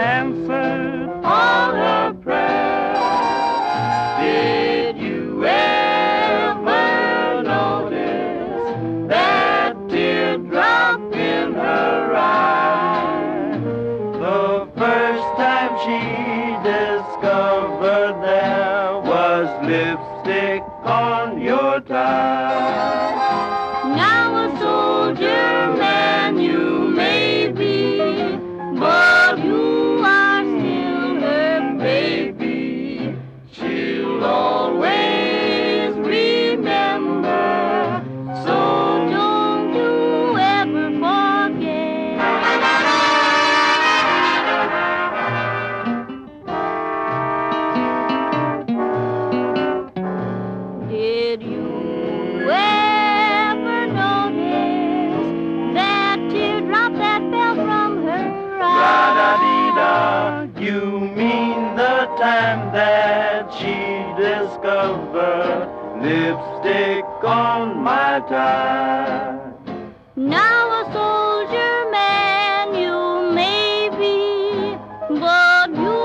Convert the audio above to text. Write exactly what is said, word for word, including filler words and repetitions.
answered all her prayers. Did you ever notice that teardrop in her eye? The first time she discovered there was lipstick on your tie. Now a soldier man you may be, but you are still her baby. She'll always remember, so Don't you ever forget. Did you ever notice that teardrop that fell from her eye? la-da-dee-da. You mean the time that she discovered lipstick on my tie? Now a soldier man you may be, but you